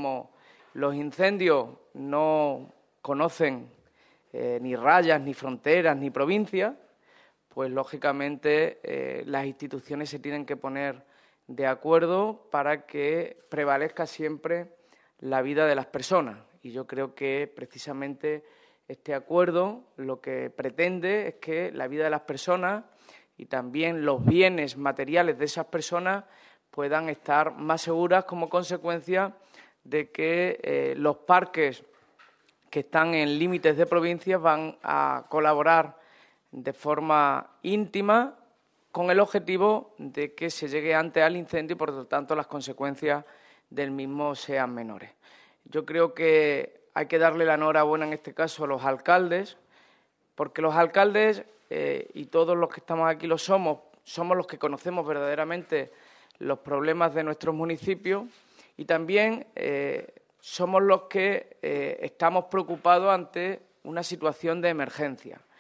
como los incendios no conocen ni rayas, ni fronteras, ni provincias, pues lógicamente las instituciones se tienen que poner de acuerdo para que prevalezca siempre la vida de las personas. Y yo creo que precisamente este acuerdo lo que pretende es que la vida de las personas y también los bienes materiales de esas personas puedan estar más seguras como consecuencia de que los parques que están en límites de provincias van a colaborar de forma íntima con el objetivo de que se llegue antes al incendio y, por lo tanto, las consecuencias del mismo sean menores. Yo creo que hay que darle la enhorabuena en este caso a los alcaldes, porque los alcaldes, y todos los que estamos aquí lo somos los que conocemos verdaderamente los problemas de nuestros municipios y también somos los que estamos preocupados ante una situación de emergencia.